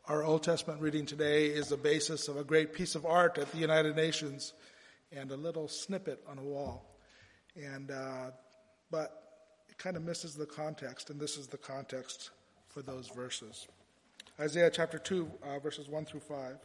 Our Old Testament reading today is the basis of a great piece of art at the United Nations and a little snippet on a wall. But it kind of misses the context, and this is the context for those verses. Isaiah chapter 2, verses 1 through 5.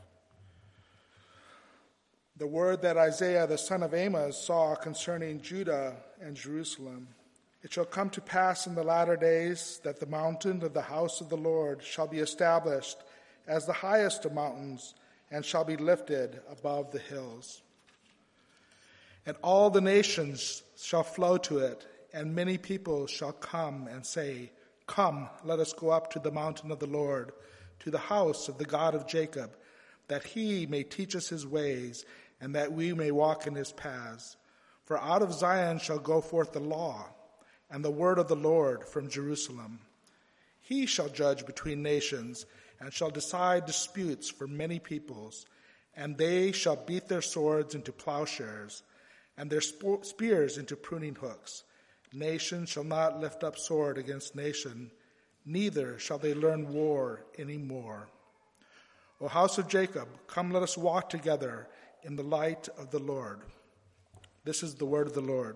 The word that Isaiah the son of Amos saw concerning Judah and Jerusalem. It shall come to pass in the latter days that the mountain of the house of the Lord shall be established as the highest of mountains, and shall be lifted above the hills. And all the nations shall flow to it, and many people shall come and say, Come, let us go up to the mountain of the Lord, to the house of the God of Jacob, that he may teach us his ways, and that we may walk in his paths. For out of Zion shall go forth the law, and the word of the Lord from Jerusalem. He shall judge between nations, and shall decide disputes for many peoples, and they shall beat their swords into plowshares, and their spears into pruning hooks. Nation shall not lift up sword against nation, neither shall they learn war any more. O house of Jacob, come, let us walk together in the light of the Lord. This is the word of the Lord.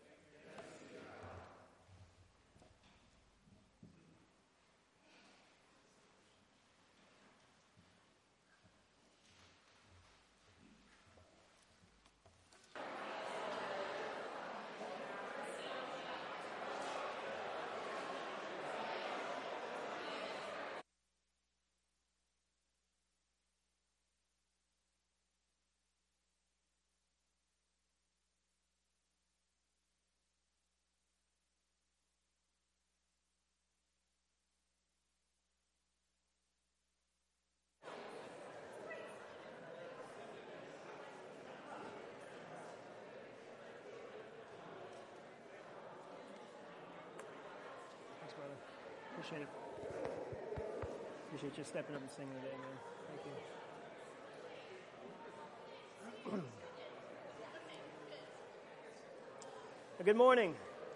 Appreciate it. Appreciate you stepping up and singing today, man. Thank you. Good morning.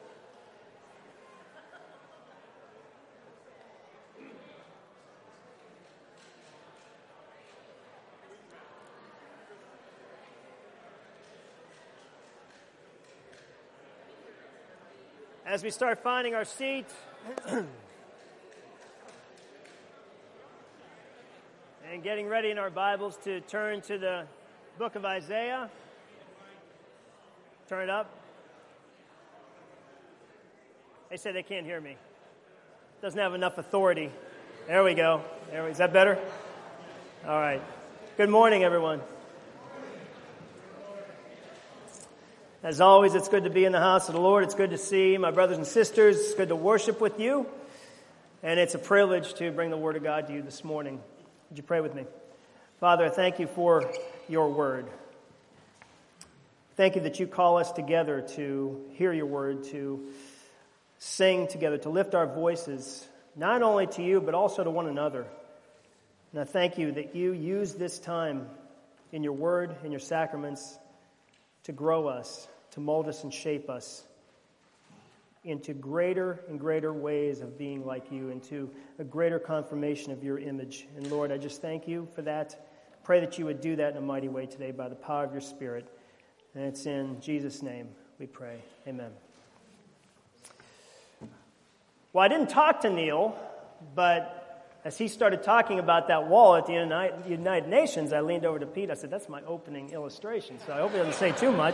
As we start finding our seats, and getting ready in our Bibles to turn to the book of Isaiah. Turn it up. They say they can't hear me. Doesn't have enough authority. There we go. Is that better? All right. Good morning, everyone. As always, it's good to be in the house of the Lord. It's good to see my brothers and sisters. It's good to worship with you. And it's a privilege to bring the Word of God to you this morning. Would you pray with me? Father, I thank you for your word. Thank you that you call us together to hear your word, to sing together, to lift our voices, not only to you, but also to one another. And I thank you that you use this time in your word, in your sacraments, to grow us, to mold us and shape us into greater and greater ways of being like you, into a greater confirmation of your image. And Lord, I just thank you for that. Pray that you would do that in a mighty way today by the power of your Spirit. And it's in Jesus' name we pray. Amen. Well, I didn't talk to Neil, but as he started talking about that wall at the United Nations, I leaned over to Pete. I said, that's my opening illustration, so I hope he doesn't say too much.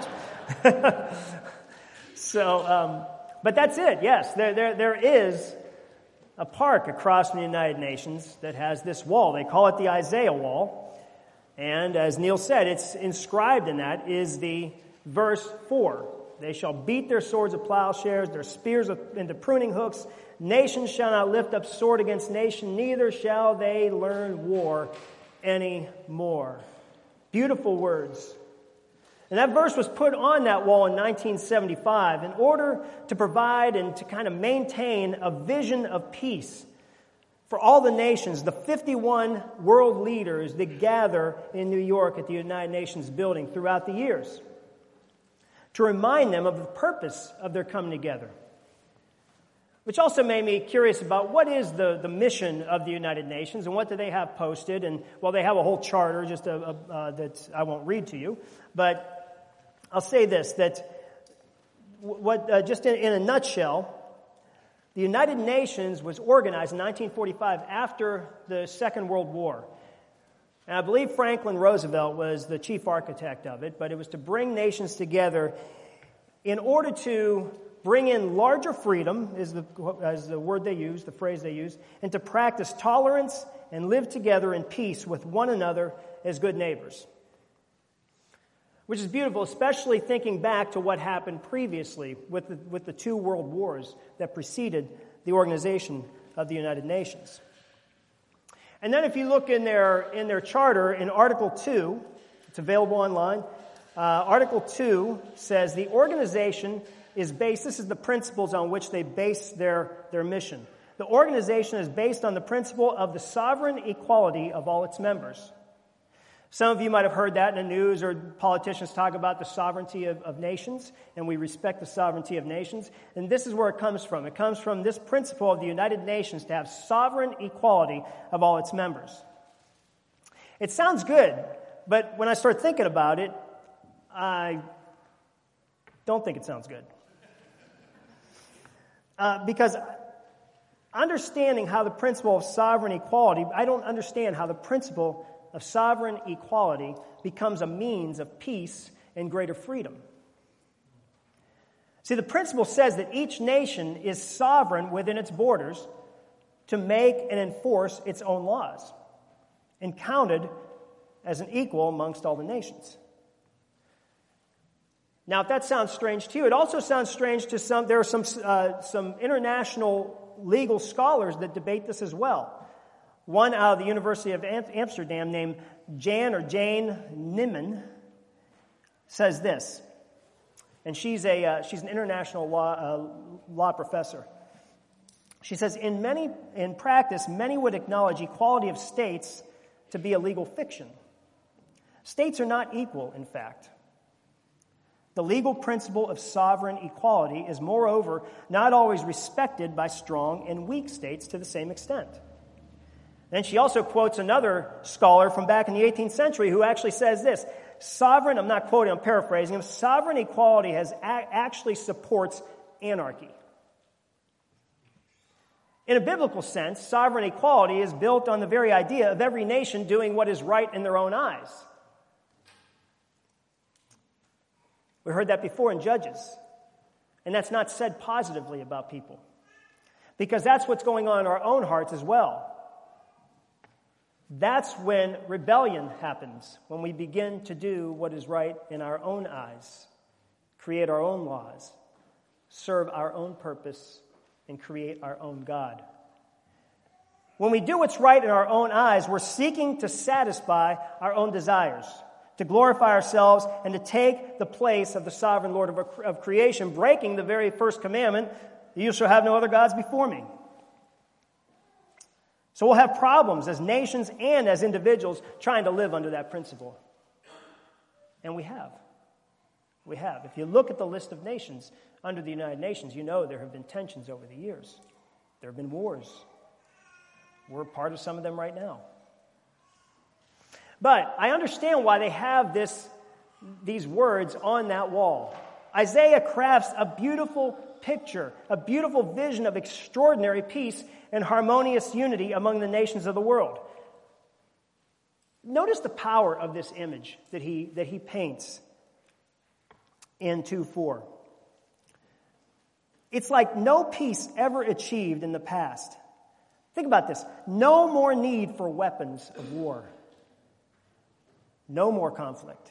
But that's it, yes. There is a park across from the United Nations that has this wall. They call it the Isaiah Wall. And as Neil said, it's inscribed in that is the verse 4. They shall beat their swords of plowshares, their spears into pruning hooks. Nation shall not lift up sword against nation, neither shall they learn war any more. Beautiful words. And that verse was put on that wall in 1975 in order to provide and to kind of maintain a vision of peace for all the nations, the 51 world leaders that gather in New York at the United Nations building throughout the years, to remind them of the purpose of their coming together. Which also made me curious about what is the mission of the United Nations and what do they have posted. And, well, they have a whole charter just that I won't read to you. But I'll say this, that just in a nutshell, the United Nations was organized in 1945 after the Second World War. And I believe Franklin Roosevelt was the chief architect of it, but it was to bring nations together in order to bring in larger freedom, is the word they use, the phrase they use, and to practice tolerance and live together in peace with one another as good neighbors. Which is beautiful, especially thinking back to what happened previously with the two world wars that preceded the organization of the United Nations. And then if you look in their charter, in Article 2, it's available online, Article 2 says the organization is based, this is the principles on which they base their mission. The organization is based on the principle of the sovereign equality of all its members. Some of you might have heard that in the news, or politicians talk about the sovereignty of nations, and we respect the sovereignty of nations. And this is where it comes from. It comes from this principle of the United Nations to have sovereign equality of all its members. It sounds good, but when I start thinking about it, I don't think it sounds good. Because understanding how the principle of sovereign equality, I don't understand how the principle of sovereign equality becomes a means of peace and greater freedom. See, the principle says that each nation is sovereign within its borders to make and enforce its own laws, and counted as an equal amongst all the nations. Now, if that sounds strange to you, it also sounds strange to some. There are some international legal scholars that debate this as well. One out of the University of Amsterdam named Jane Nimmen says this, and she's an international law professor. She says, in practice, many would acknowledge equality of states to be a legal fiction. States are not equal, in fact. The legal principle of sovereign equality is, moreover, not always respected by strong and weak states to the same extent. And she also quotes another scholar from back in the 18th century who actually says this, sovereign, I'm not quoting, I'm paraphrasing him, sovereign equality actually supports anarchy. In a biblical sense, sovereign equality is built on the very idea of every nation doing what is right in their own eyes. We heard that before in Judges. And that's not said positively about people. Because that's what's going on in our own hearts as well. That's when rebellion happens, when we begin to do what is right in our own eyes, create our own laws, serve our own purpose, and create our own God. When we do what's right in our own eyes, we're seeking to satisfy our own desires, to glorify ourselves, and to take the place of the sovereign Lord of creation, breaking the very first commandment, you shall have no other gods before me. So we'll have problems as nations and as individuals trying to live under that principle. And we have. We have. If you look at the list of nations under the United Nations, you know there have been tensions over the years. There have been wars. We're part of some of them right now. But I understand why they have these words on that wall. Isaiah crafts a beautiful picture, a beautiful vision of extraordinary peace and harmonious unity among the nations of the world. Notice the power of this image that he paints in 2:4. It's like no peace ever achieved in the past. Think about this. No more need for weapons of war. No more conflict.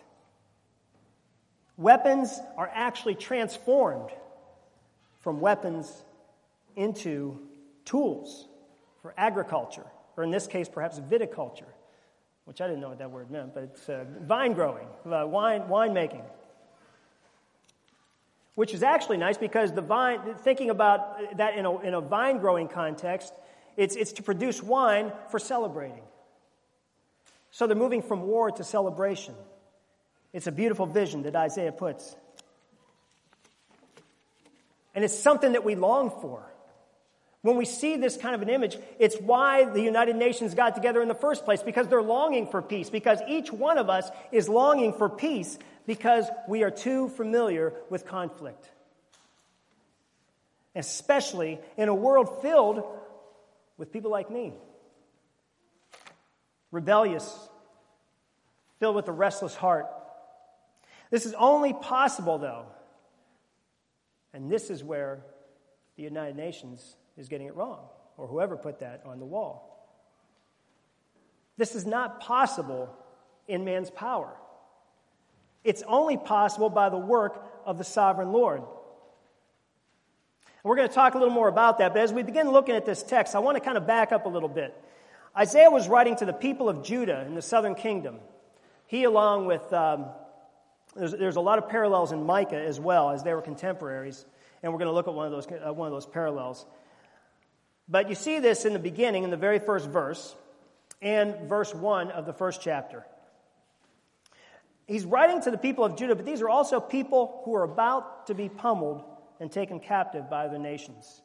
Weapons are actually transformed from weapons into tools for agriculture, or in this case, perhaps viticulture, which I didn't know what that word meant, but it's vine growing, wine making. Which is actually nice because the vine, thinking about that in a vine growing context, it's to produce wine for celebrating. So they're moving from war to celebration. It's a beautiful vision that Isaiah puts. And it's something that we long for. When we see this kind of an image, it's why the United Nations got together in the first place, because they're longing for peace, because each one of us is longing for peace because we are too familiar with conflict. Especially in a world filled with people like me. Rebellious, filled with a restless heart. This is only possible, though, and this is where the United Nations is getting it wrong, or whoever put that on the wall. This is not possible in man's power. It's only possible by the work of the sovereign Lord. And we're going to talk a little more about that, but as we begin looking at this text, I want to kind of back up a little bit. Isaiah was writing to the people of Judah in the southern kingdom. He, along with, there's a lot of parallels in Micah as well, as they were contemporaries, and we're going to look at one of those parallels. But you see this in the beginning, in the very first verse, and verse 1 of the first chapter. He's writing to the people of Judah, but these are also people who are about to be pummeled and taken captive by the nations.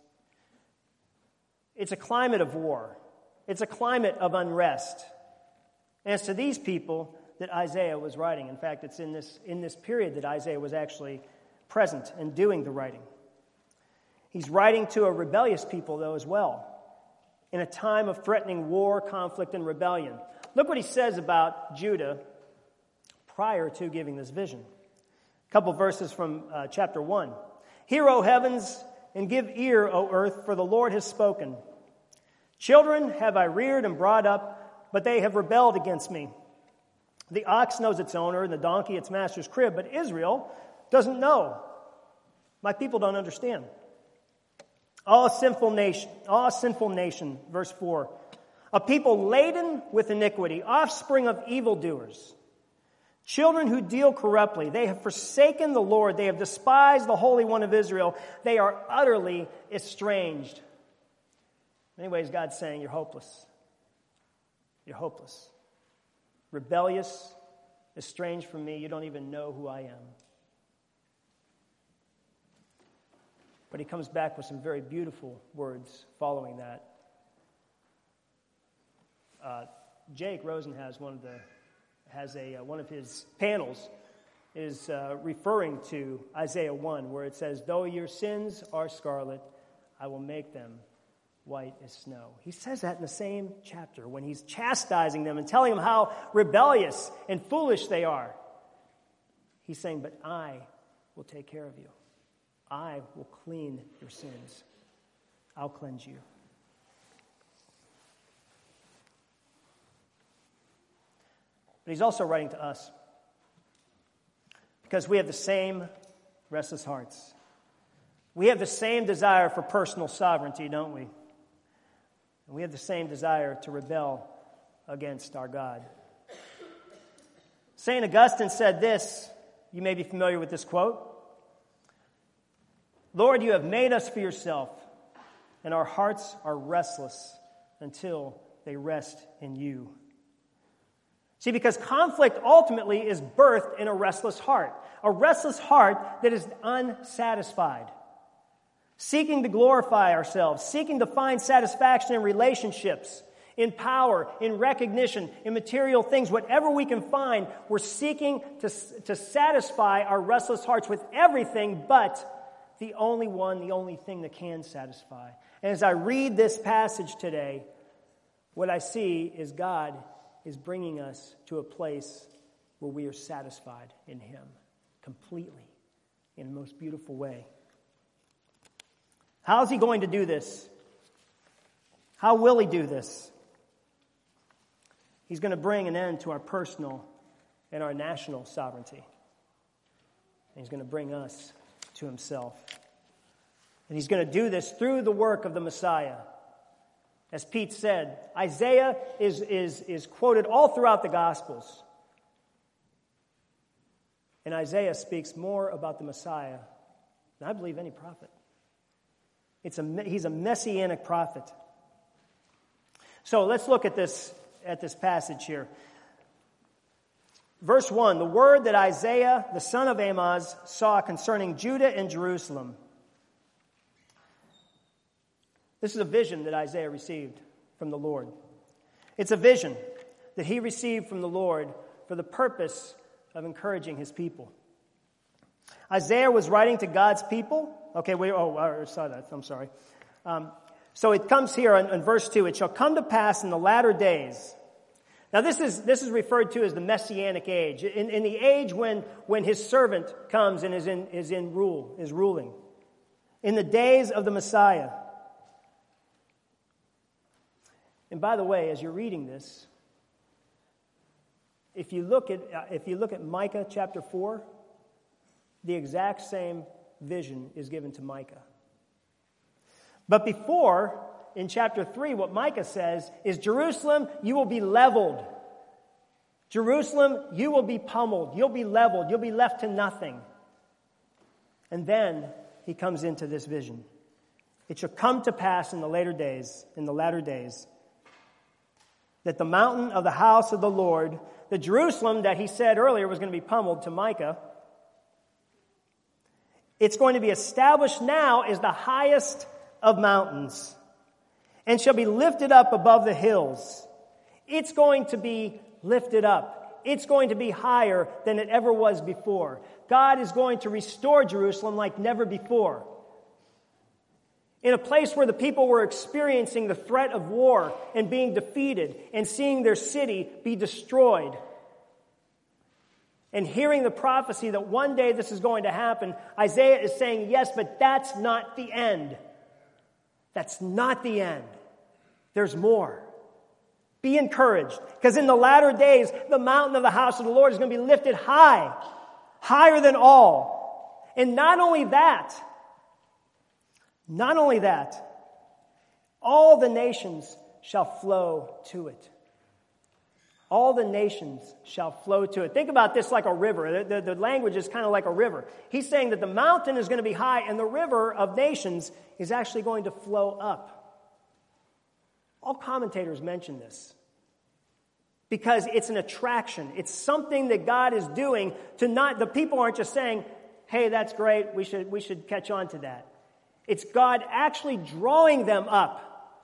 It's a climate of war. It's a climate of unrest. And it's to these people that Isaiah was writing. In fact, it's in this period that Isaiah was actually present and doing the writing. He's writing to a rebellious people, though, as well, in a time of threatening war, conflict, and rebellion. Look what he says about Judah prior to giving this vision. A couple verses from chapter 1. Hear, O heavens, and give ear, O earth, for the Lord has spoken. Children have I reared and brought up, but they have rebelled against me. The ox knows its owner, and the donkey its master's crib, but Israel doesn't know. My people don't understand. All sinful nation, verse 4, a people laden with iniquity, offspring of evildoers, children who deal corruptly. They have forsaken the Lord. They have despised the Holy One of Israel. They are utterly estranged. Anyways, God's saying, you're hopeless. You're hopeless. Rebellious, estranged from me. You don't even know who I am. But he comes back with some very beautiful words following that. Jake Rosen has one of his panels is referring to Isaiah 1, where it says, "Though your sins are scarlet, I will make them white as snow." He says that in the same chapter when he's chastising them and telling them how rebellious and foolish they are. He's saying, "But I will take care of you. I will clean your sins. I'll cleanse you." But he's also writing to us because we have the same restless hearts. We have the same desire for personal sovereignty, don't we? And we have the same desire to rebel against our God. St. Augustine said this. You may be familiar with this quote. "Lord, you have made us for yourself, and our hearts are restless until they rest in you." See, because conflict ultimately is birthed in a restless heart that is unsatisfied, seeking to glorify ourselves, seeking to find satisfaction in relationships, in power, in recognition, in material things. Whatever we can find, we're seeking to satisfy our restless hearts with everything but the only thing that can satisfy. And as I read this passage today, what I see is God is bringing us to a place where we are satisfied in Him completely, in the most beautiful way. How is He going to do this? How will He do this? He's going to bring an end to our personal and our national sovereignty. And He's going to bring us to Himself. And He's going to do this through the work of the Messiah. As Pete said, Isaiah is quoted all throughout the Gospels. And Isaiah speaks more about the Messiah than I believe any prophet. He's a messianic prophet. So let's look at this passage here. Verse 1, the word that Isaiah, the son of Amoz, saw concerning Judah and Jerusalem. This is a vision that Isaiah received from the Lord. It's a vision that he received from the Lord for the purpose of encouraging his people. Isaiah was writing to God's people. Okay, I saw that. I'm sorry. So it comes here in verse 2. It shall come to pass in the latter days. Now this is referred to as the Messianic age. In the age when his servant comes and is ruling. In the days of the Messiah. And by the way, as you're reading this, if you look at Micah chapter 4, the exact same vision is given to Micah. But before, in chapter 3, what Micah says is, Jerusalem, you will be leveled. Jerusalem, you will be pummeled. You'll be leveled. You'll be left to nothing. And then he comes into this vision. It shall come to pass in the latter days, that the mountain of the house of the Lord, the Jerusalem that he said earlier was going to be pummeled to Micah, it's going to be established now as the highest of mountains and shall be lifted up above the hills. It's going to be lifted up. It's going to be higher than it ever was before. God is going to restore Jerusalem like never before. In a place where the people were experiencing the threat of war and being defeated and seeing their city be destroyed. And hearing the prophecy that one day this is going to happen, Isaiah is saying, yes, but that's not the end. That's not the end. There's more. Be encouraged, because in the latter days, the mountain of the house of the Lord is going to be lifted high, higher than all. And not only that, all the nations shall flow to it. All the nations shall flow to it. Think about this like a river. The language is kind of like a river. He's saying that the mountain is going to be high and the river of nations is actually going to flow up. All commentators mention this because it's an attraction. It's something that God is doing to not, the people aren't just saying, hey, that's great, we should catch on to that. It's God actually drawing them up.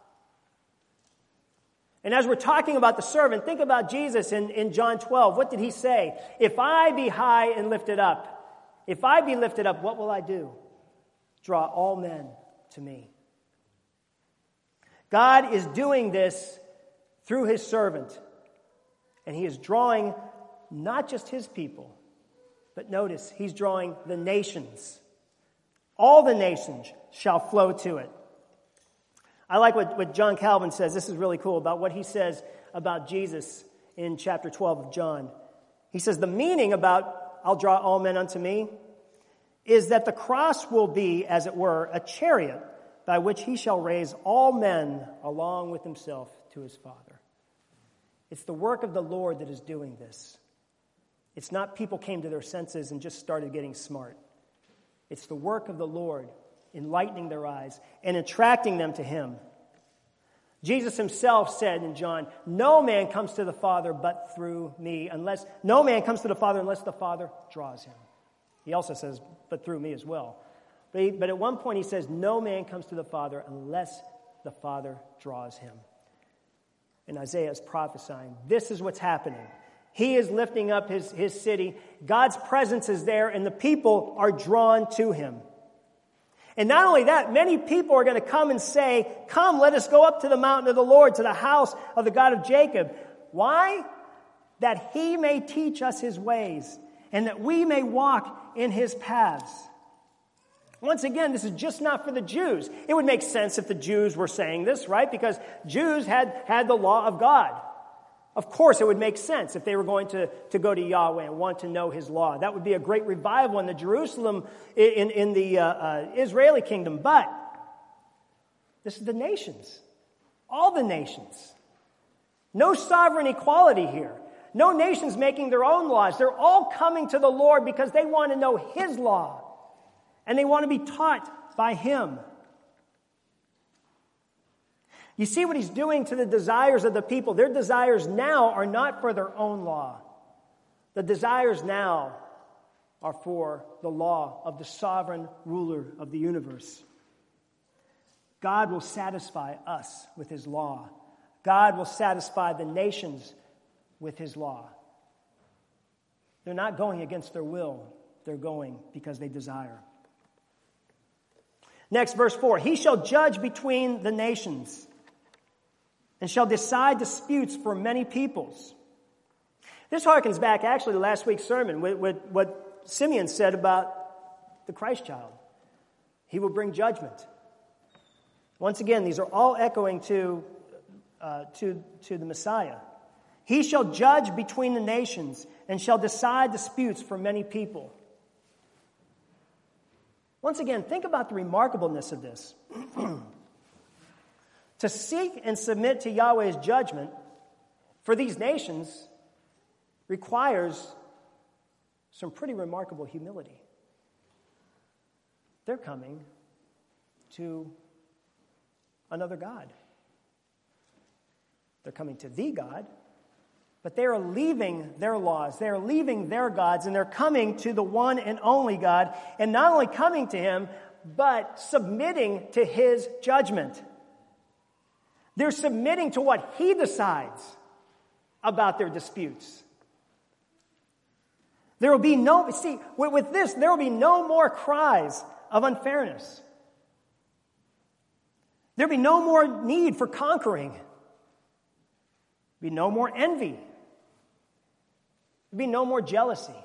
And as we're talking about the servant, think about Jesus in John 12. What did he say? If I be high and lifted up, if I be lifted up, what will I do? Draw all men to me. God is doing this through his servant. And he is drawing not just his people, but notice, he's drawing the nations. All the nations shall flow to it. I like what John Calvin says. This is really cool about what he says about Jesus in chapter 12 of John. He says, the meaning about I'll draw all men unto me is that the cross will be, as it were, a chariot by which he shall raise all men along with himself to his Father. It's the work of the Lord that is doing this. It's not people came to their senses and just started getting smart. It's the work of the Lord enlightening their eyes and attracting them to him. Jesus himself said in John, no man comes to the Father but through me, unless the Father draws him. He also says, but through me as well. But at one point he says, no man comes to the Father unless the Father draws him. And Isaiah is prophesying, this is what's happening. He is lifting up his city. God's presence is there, and the people are drawn to him. And not only that, many people are going to come and say, come, let us go up to the mountain of the Lord, to the house of the God of Jacob. Why? That he may teach us his ways, and that we may walk in his paths. Once again, this is just not for the Jews. It would make sense if the Jews were saying this, right? Because Jews had the law of God. Of course, it would make sense if they were going to go to Yahweh and want to know his law. That would be a great revival in the Jerusalem, in the Israeli kingdom. But this is the nations. All the nations. No sovereign equality here. No nations making their own laws. They're all coming to the Lord because they want to know his law. And they want to be taught by him. You see what he's doing to the desires of the people. Their desires now are not for their own law. The desires now are for the law of the sovereign ruler of the universe. God will satisfy us with his law. God will satisfy the nations with his law. They're not going against their will. They're going because they desire. Next, verse 4. He shall judge between the nations and shall decide disputes for many peoples. This harkens back actually to last week's sermon with what Simeon said about the Christ child. He will bring judgment. Once again, these are all echoing to the Messiah. He shall judge between the nations and shall decide disputes for many people. Once again, think about the remarkableness of this. To seek and submit to Yahweh's judgment for these nations requires some pretty remarkable humility. They're coming to another God. They're coming to the God, but they are leaving their laws, they are leaving their gods, and they're coming to the one and only God, and not only coming to him, but submitting to his judgment. They're submitting to what he decides about their disputes. There will be with this, there will be no more cries of unfairness. There'll be no more need for conquering. There'll be no more envy. There'll be no more jealousy.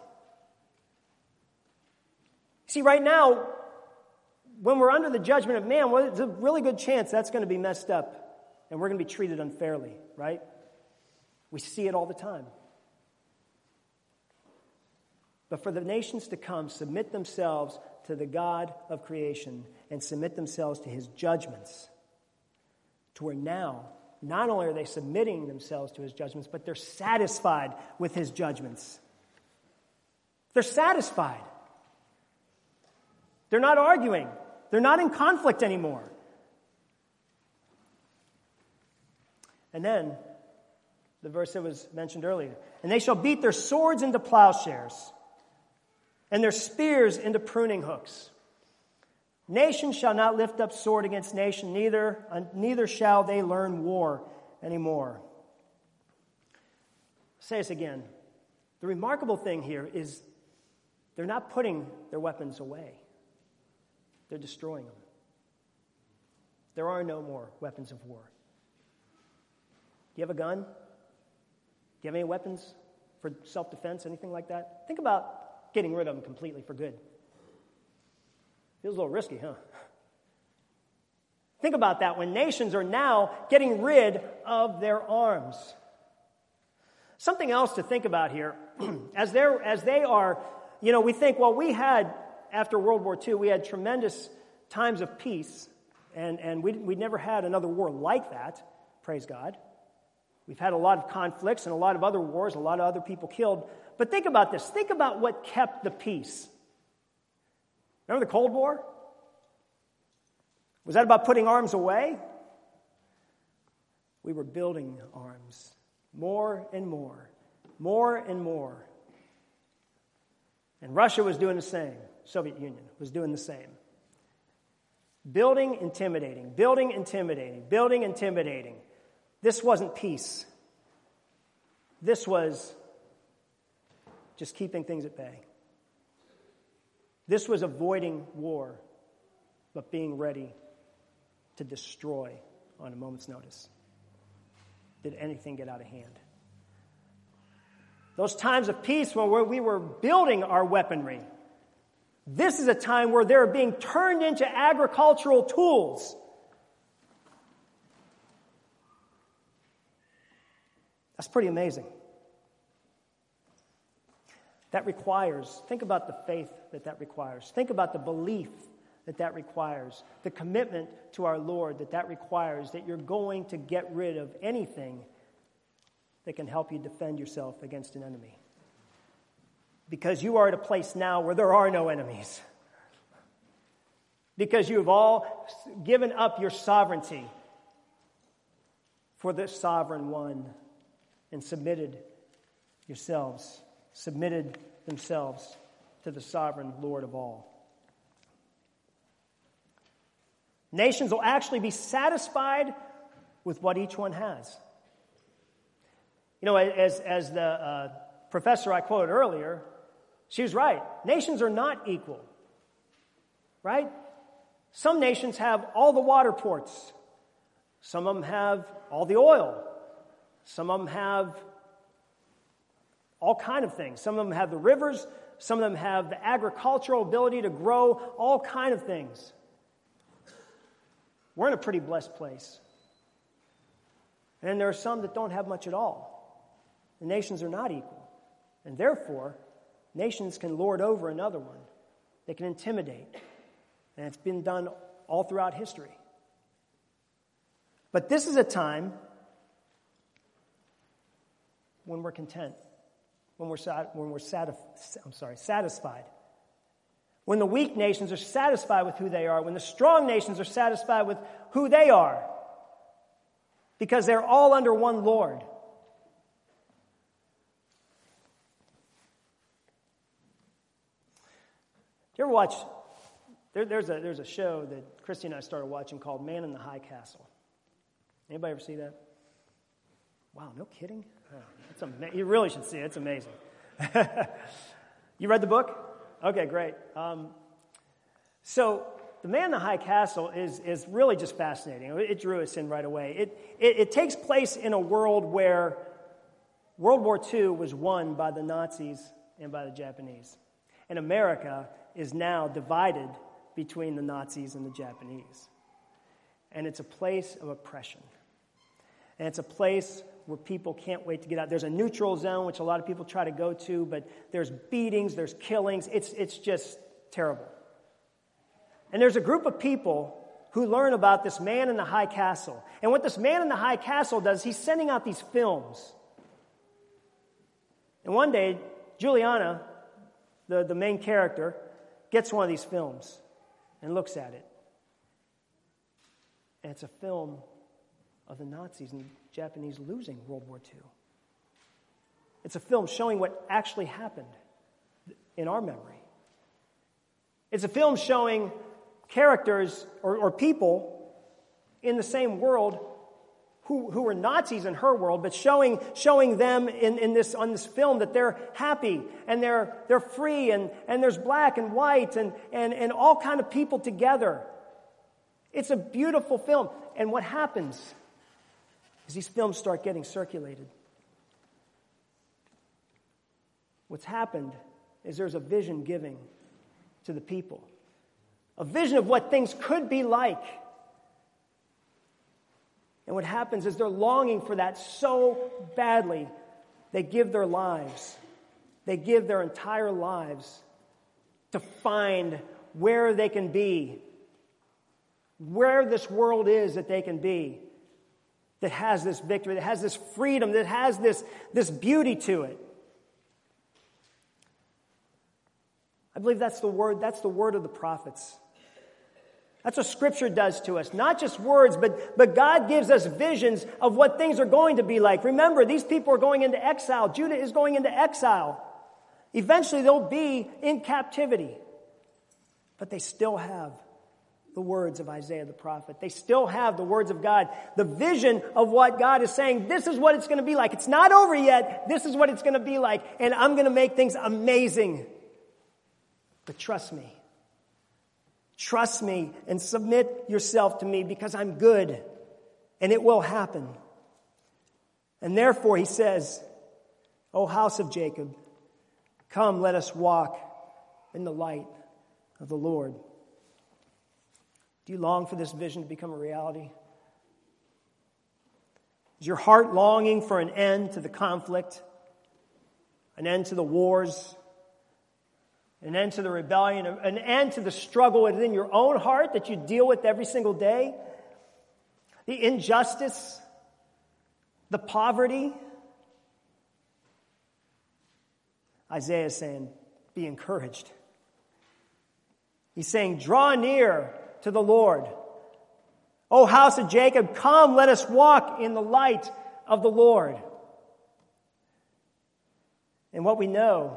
See, right now, when we're under the judgment of man, well, there's a really good chance that's going to be messed up and we're going to be treated unfairly, right? We see it all the time. But for the nations to come, submit themselves to the God of creation and submit themselves to his judgments, to where now, not only are they submitting themselves to his judgments, but they're satisfied with his judgments. They're satisfied. They're not arguing. They're not in conflict anymore. And then, the verse that was mentioned earlier, and they shall beat their swords into plowshares and their spears into pruning hooks. Nation shall not lift up sword against nation, neither shall they learn war anymore. I'll say this again. The remarkable thing here is they're not putting their weapons away. They're destroying them. There are no more weapons of war. Do you have a gun? Do you have any weapons for self-defense, anything like that? Think about getting rid of them completely for good. Feels a little risky, huh? Think about that when nations are now getting rid of their arms. Something else to think about here, as they are, we think, well, we had, after World War II, we had tremendous times of peace, and we never had another war like that, praise God. We've had a lot of conflicts and a lot of other wars, a lot of other people killed. But think about this. Think about what kept the peace. Remember the Cold War? Was that about putting arms away? We were building arms more and more, more and more. And Russia was doing the same. Soviet Union was doing the same. Building, intimidating, building, intimidating, building, intimidating. This wasn't peace. This was just keeping things at bay. This was avoiding war, but being ready to destroy on a moment's notice. Did anything get out of hand? Those times of peace when we were building our weaponry, this is a time where they're being turned into agricultural tools. That's pretty amazing. That requires, think about the faith that requires. Think about the belief that requires. The commitment to our Lord that requires, that you're going to get rid of anything that can help you defend yourself against an enemy. Because you are at a place now where there are no enemies. Because you have all given up your sovereignty for the sovereign one and submitted themselves to the sovereign Lord of all. Nations will actually be satisfied with what each one has. You know, as the professor I quoted earlier, she was right. Nations are not equal, right? Some nations have all the water ports. Some of them have all the oil. Some of them have all kind of things. Some of them have the rivers. Some of them have the agricultural ability to grow all kind of things. We're in a pretty blessed place. And there are some that don't have much at all. The nations are not equal. And therefore, nations can lord over another one. They can intimidate. And it's been done all throughout history. But this is a time when we're content, when we're satisfied. When the weak nations are satisfied with who they are, when the strong nations are satisfied with who they are, because they're all under one Lord. Do you ever watch? There's a show that Christy and I started watching called Man in the High Castle. Anybody ever see that? Wow, no kidding? Oh, you really should see it. It's amazing. You read the book? Okay, great. So The Man in the High Castle is really just fascinating. It drew us in right away. It takes place in a world where World War II was won by the Nazis and by the Japanese. And America is now divided between the Nazis and the Japanese. And it's a place of oppression. And it's a place where people can't wait to get out. There's a neutral zone, which a lot of people try to go to, but there's beatings, there's killings. It's just terrible. And there's a group of people who learn about this man in the high castle. And what this man in the high castle does, he's sending out these films. And one day, Juliana, the main character, gets one of these films and looks at it. And it's a film of the Nazis and the Japanese losing World War II. It's a film showing what actually happened in our memory. It's a film showing characters or people in the same world who were Nazis in her world, but showing them on this film that they're happy and they're free and there's black and white and all kind of people together. It's a beautiful film. And what happens is these films start getting circulated. What's happened is there's a vision giving to the people. A vision of what things could be like. And what happens is they're longing for that so badly, they give their lives. They give their entire lives to find where they can be, where this world is that they can be, that has this victory, that has this freedom, that has this beauty to it. I believe that's the word of the prophets. That's what Scripture does to us. Not just words, but God gives us visions of what things are going to be like. Remember, these people are going into exile. Judah is going into exile. Eventually, they'll be in captivity. But they still have the words of Isaiah the prophet. They still have the words of God. The vision of what God is saying, this is what it's going to be like. It's not over yet. This is what it's going to be like. And I'm going to make things amazing. But trust me. Trust me and submit yourself to me because I'm good. And it will happen. And therefore he says, O house of Jacob, come, let us walk in the light of the Lord. Do you long for this vision to become a reality? Is your heart longing for an end to the conflict, an end to the wars, an end to the rebellion, an end to the struggle within your own heart that you deal with every single day? The injustice, the poverty? Isaiah is saying, be encouraged. He's saying, draw near to the Lord. O house of Jacob, come, let us walk in the light of the Lord. And what we know,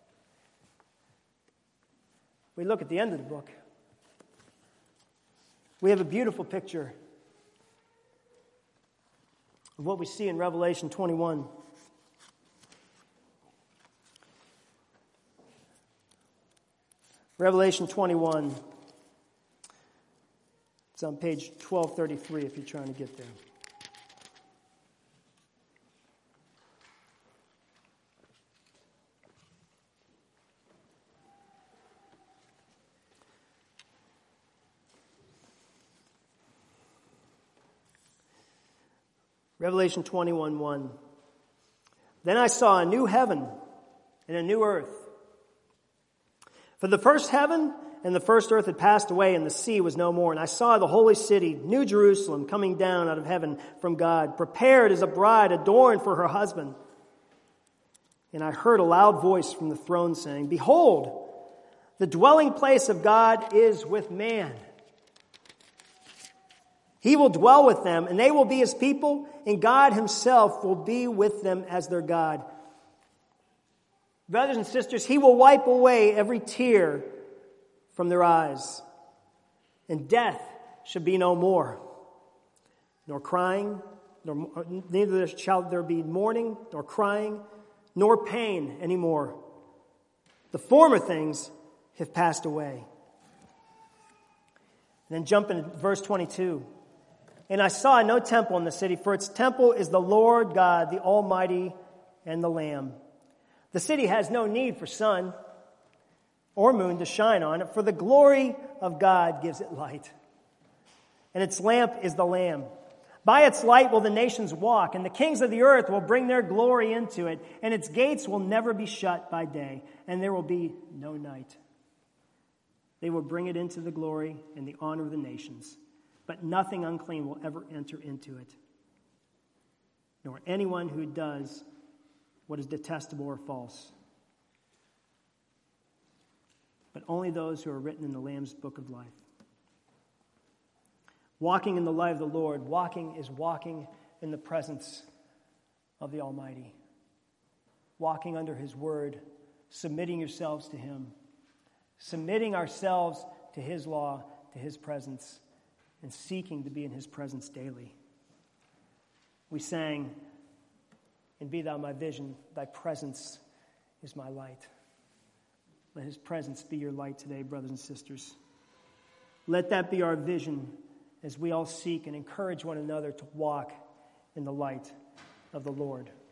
we look at the end of the book. we have a beautiful picture of what we see in Revelation 21. Revelation 21. It's on page 1233 if you're trying to get there. Revelation 21:1. Then I saw a new heaven and a new earth. For the first heaven and the first earth had passed away, and the sea was no more. And I saw the holy city, New Jerusalem, coming down out of heaven from God, prepared as a bride adorned for her husband. And I heard a loud voice from the throne saying, Behold, the dwelling place of God is with man. He will dwell with them, and they will be his people, and God himself will be with them as their God. Brothers and sisters, he will wipe away every tear from their eyes, and death shall be no more, nor crying, neither shall there be mourning, nor crying, nor pain anymore. The former things have passed away. And then jump in verse 22. And I saw no temple in the city, for its temple is the Lord God, the Almighty, and the Lamb. The city has no need for sun or moon to shine on it, for the glory of God gives it light. And its lamp is the Lamb. By its light will the nations walk, and the kings of the earth will bring their glory into it, and its gates will never be shut by day, and there will be no night. They will bring it into the glory and the honor of the nations, but nothing unclean will ever enter into it, nor anyone who does what is detestable or false, but only those who are written in the Lamb's book of life. Walking in the light of the Lord, walking is walking in the presence of the Almighty. Walking under his word, submitting yourselves to him, submitting ourselves to his law, to his presence, and seeking to be in his presence daily. We sang, And be thou my vision, thy presence is my light. Let his presence be your light today, brothers and sisters. Let that be our vision as we all seek and encourage one another to walk in the light of the Lord.